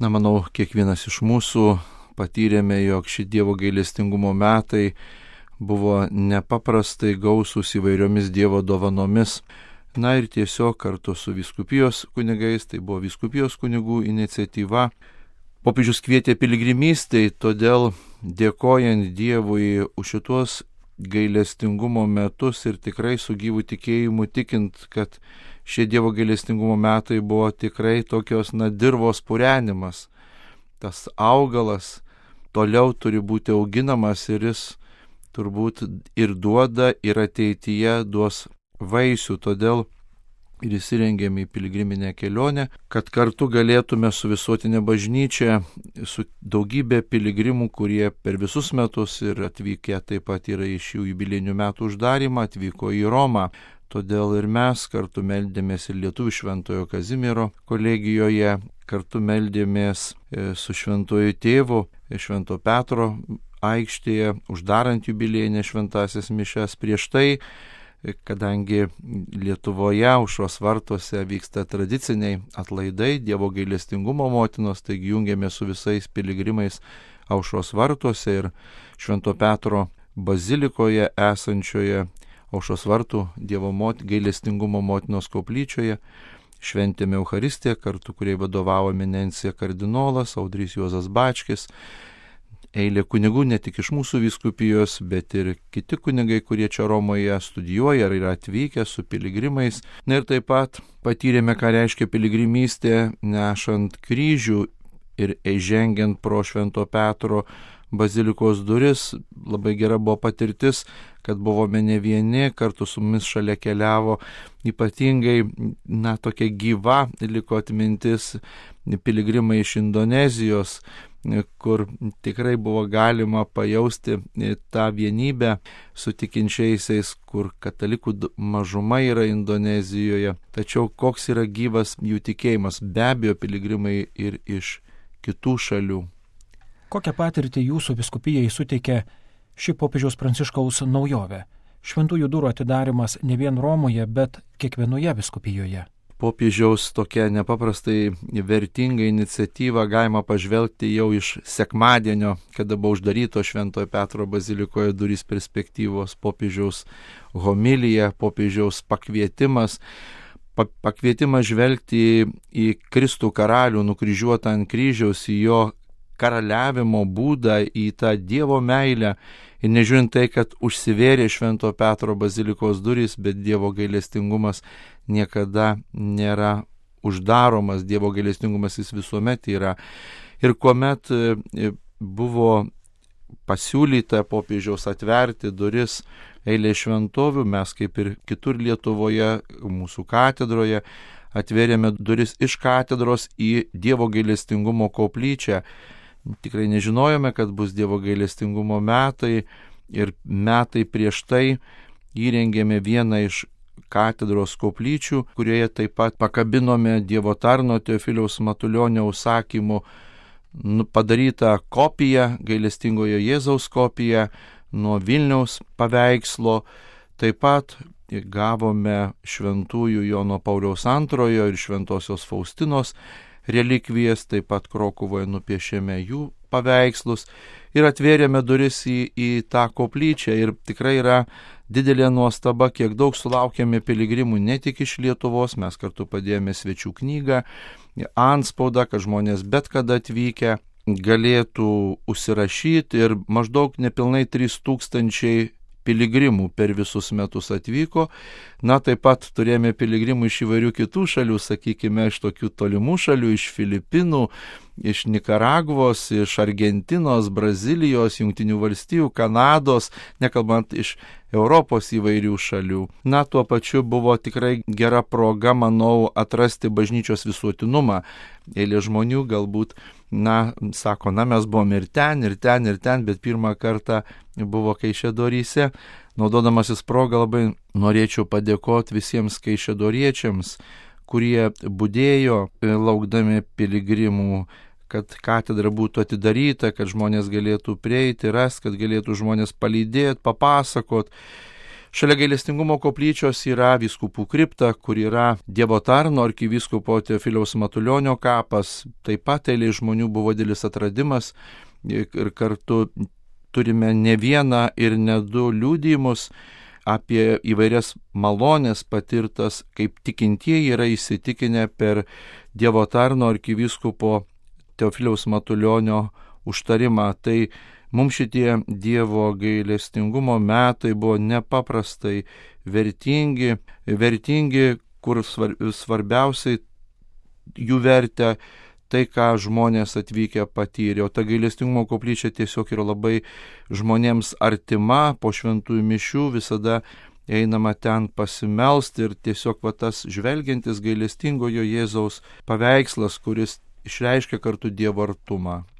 Manau, kiekvienas iš mūsų patyrėme, jog šie Dievo gailestingumo metai buvo nepaprastai gausūs įvairiomis Dievo dovanomis. Ir tiesiog kartu su vyskupijos kunigais, tai buvo vyskupijos kunigų iniciatyva, popiežius kvietė piligrimystei, todėl dėkojant Dievui už šitos gailestingumo metus ir tikrai su gyvu tikėjimu tikint, kad šie Dievo gailestingumo metai buvo tikrai tokios dirvos purenimas. Tas augalas toliau turi būti auginamas ir jis turbūt ir duoda, ir ateityje duos vaisių. Todėl ir įsirengėme į piligriminę kelionę, kad kartu galėtume su visuotinė bažnyčia, su daugybė piligrimų, kurie per visus metus ir atvykę taip pat yra iš jų jubiliejinių metų uždarimą, atvyko į Romą. Todėl ir mes kartu meldėmės ir Lietuvių Šventojo Kazimiero kolegijoje, kartu meldėmės su Šventojo Tėvu Švento Petro aikštėje, uždarant jubiliejinę šventąsias mišias. Prieš tai, kadangi Lietuvoje aušros vartuose vyksta tradiciniai atlaidai Dievo gailestingumo motinos, taigi jungiamės su visais piligrimais aušros vartuose ir Švento Petro bazilikoje esančioje aušros vartų Dievo gailestingumo motinos koplyčioje. Šventėme Eucharistiją kartu, kuriai vadovavo eminencija kardinolas Audrys Juozas Bačkis. Eilė kunigų ne tik iš mūsų vyskupijos, bet ir kiti kunigai, kurie čia Romoje studijuoja ar yra atvykę su piligrimais. Ir taip pat patyrėme, ką reiškia piligrimystė nešant kryžių ir žengiant pro Švento Petro bazilikos duris. Labai gera buvo patirtis, kad buvome ne vieni, kartu su mumis šalia keliavo ypatingai, tokia gyva liko atmintis piligrimai iš Indonezijos, kur tikrai buvo galima pajausti tą vienybę su tikinčiaisiais, kur katalikų mažuma yra Indonezijoje. Tačiau koks yra gyvas jų tikėjimas, be abejo piligrimai ir iš kitų šalių. Kokią patirtį jūsų vyskupijai suteikė ši popiežiaus Pranciškaus naujovė? Šventųjų durų atidarimas ne vien Romoje, bet kiekvienoje vyskupijoje. Popiežiaus tokia nepaprastai vertinga iniciatyva galima pažvelgti jau iš sekmadienio, kada buvo uždaryto Šventojo Petro bazilikoje durys perspektyvos, popiežiaus homilija, popiežiaus pakvietimas. Pakvietimas žvelgti į Kristų karalių nukryžiuotą ant kryžiaus, į jo karaliavimo būdą, į tą Dievo meilę. Ir nežiūrint tai, kad užsivėrė Švento Petro bazilikos durys, bet Dievo gailestingumas niekada nėra uždaromas, Dievo gailestingumas jis visuomet yra. Ir kuomet buvo pasiūlyta popiežiaus atverti duris eilė šventovių, mes kaip ir kitur Lietuvoje, mūsų katedroje, atvėrėme duris iš katedros į Dievo gailestingumo koplyčią. Tikrai nežinojome, kad bus Dievo gailestingumo metai ir metai prieš tai įrengėme vieną iš katedros koplyčių, kurioje taip pat pakabinome Dievo tarno Teofiliaus Matulionio užsakymu padarytą kopiją, gailestingojo Jėzaus kopiją nuo Vilniaus paveikslo. Taip pat gavome šventųjų Jono Pauliaus II ir šventosios Faustinos relikvijas, taip pat Krokuvoje nupiešėme jų paveikslus ir atvėrėme duris į tą koplyčią. Ir tikrai yra didelė nuostaba, kiek daug sulaukėme piligrimų ne tik iš Lietuvos, mes kartu padėjome svečių knygą, antspaudą, kad žmonės bet kada atvykę galėtų užsirašyti ir maždaug nepilnai 3000 piligrimų per visus metus atvyko. Taip pat turėjome piligrimų iš įvairių kitų šalių, sakykime, iš tokių tolimų šalių, iš Filipinų, iš Nikaragvos, iš Argentinos, Brazilijos, Jungtinių valstijų, Kanados, nekalbant iš Europos įvairių šalių. Tuo pačiu buvo tikrai gera proga, manau, atrasti bažnyčios visuotinumą. Eilė žmonių galbūt, sako, mes buvom ir ten, bet pirmą kartą buvo Kaišiadoryse. Naudodamasis progą labai norėčiau padėkoti visiems kaišiadoriečiams, kurie budėjo laukdami piligrimų, kad katedra būtų atidaryta, kad žmonės galėtų prieiti, rasti, kad galėtų žmonės palydėti, papasakot. Šalia gailestingumo koplyčios yra vyskupų kripta, kur yra Dievo tarno arkivyskupo Teofiliaus Matulionio kapas. Taip pat eilė žmonių buvo didelis atradimas ir kartu turime ne vieną ir ne du liudijimus apie įvairias malonės patirtas, kaip tikintieji yra įsitikinę per Dievo tarno arkivyskupo Teofiliaus Matulionio užtarimą. Tai mums šitie Dievo gailestingumo metai buvo nepaprastai vertingi, kur svarbiausiai jų vertę tai, ką žmonės atvykę patyrė. O ta gailestingumo koplyčia tiesiog yra labai žmonėms artima, po šventųjų mišių visada einama ten pasimelsti ir tiesiog tas žvelgiantis gailestingojo Jėzaus paveikslas, kuris išreiškia kartu Dievo artumą.